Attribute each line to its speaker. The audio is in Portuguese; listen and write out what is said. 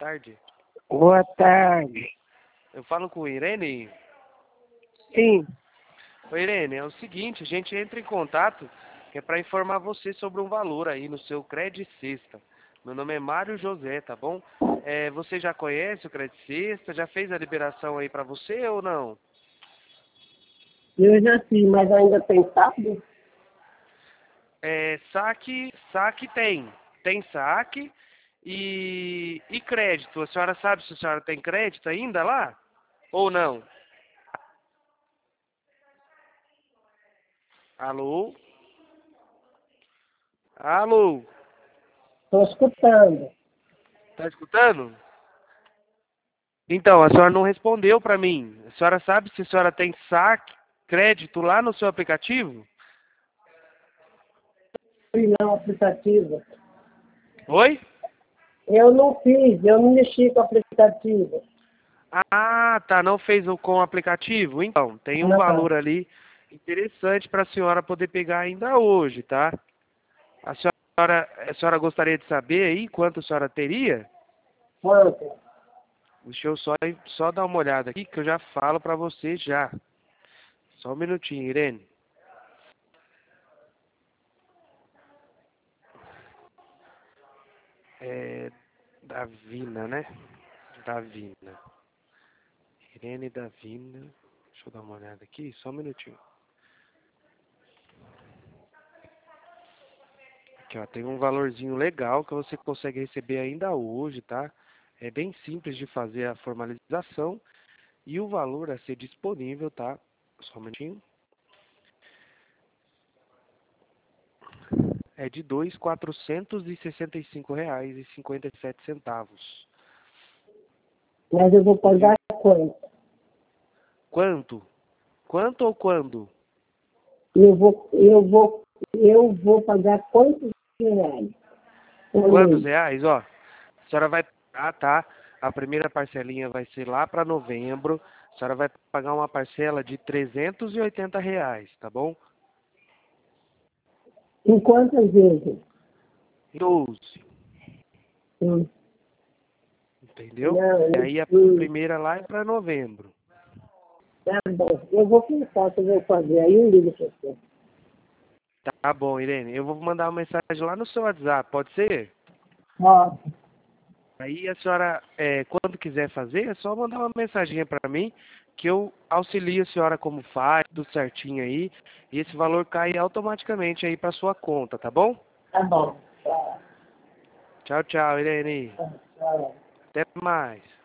Speaker 1: tarde.
Speaker 2: Boa tarde.
Speaker 1: Eu falo com Irene.
Speaker 2: Sim.
Speaker 1: Oi, Irene, é o seguinte, a gente entra em contato que é para informar você sobre um valor aí no seu Credit Sexta. Meu nome é Mário José, tá bom? Você já conhece o Credit Sexta? Já fez a liberação aí para você ou não?
Speaker 2: Eu já fiz, mas ainda tem sábado?
Speaker 1: Saque tem. Tem saque e crédito. A senhora sabe se a senhora tem crédito ainda lá? Ou não? Alô? Alô?
Speaker 2: Estou escutando.
Speaker 1: Tá escutando? Então, a senhora não respondeu para mim. A senhora sabe se a senhora tem saque, crédito lá no seu aplicativo?
Speaker 2: Fui não, aplicativo.
Speaker 1: Oi?
Speaker 2: Eu não fiz, eu não mexi com o aplicativo.
Speaker 1: Ah, tá. Não fez com o aplicativo? Então, tem um
Speaker 2: Não.
Speaker 1: valor ali interessante para a senhora poder pegar ainda hoje, tá? A senhora gostaria de saber aí quanto a senhora teria?
Speaker 2: Quanto?
Speaker 1: Deixa eu só dar uma olhada aqui que eu já falo para você já. Só um minutinho, Irene. É Davina, né? Davina. Irene Davina. Deixa eu dar uma olhada aqui, só um minutinho. Aqui, ó, tem um valorzinho legal que você consegue receber ainda hoje, tá? É bem simples de fazer a formalização e o valor a ser disponível, tá? Só um minutinho. É de R$ 2.465,57.
Speaker 2: Mas eu vou
Speaker 1: Inclusive,
Speaker 2: pagar quanto?
Speaker 1: quanto? Quanto ou quando?
Speaker 2: Eu vou pagar quantos reais por
Speaker 1: Quantos
Speaker 2: mês?
Speaker 1: reais? Ó, a senhora vai pagar, tá? A primeira parcelinha vai ser lá para novembro. A senhora vai pagar uma parcela de R$ 380, tá bom?
Speaker 2: Em quantas vezes?
Speaker 1: 12,
Speaker 2: Hum.
Speaker 1: entendeu? E
Speaker 2: Não,
Speaker 1: aí a primeira lá é para novembro.
Speaker 2: tá bom. Eu vou pensar se eu vou fazer. Aí eu ligo para você.
Speaker 1: Tá bom, Irene. Eu vou mandar uma mensagem lá no seu WhatsApp, pode ser?
Speaker 2: Ó,
Speaker 1: Aí a senhora, quando quiser fazer, é só mandar uma mensaginha para mim que eu auxilio a senhora como faz, tudo certinho aí. E esse valor cai automaticamente aí para sua conta, tá bom?
Speaker 2: tá bom. Tá,
Speaker 1: Tchau, tchau, Irene.
Speaker 2: tá, tá.
Speaker 1: Até mais.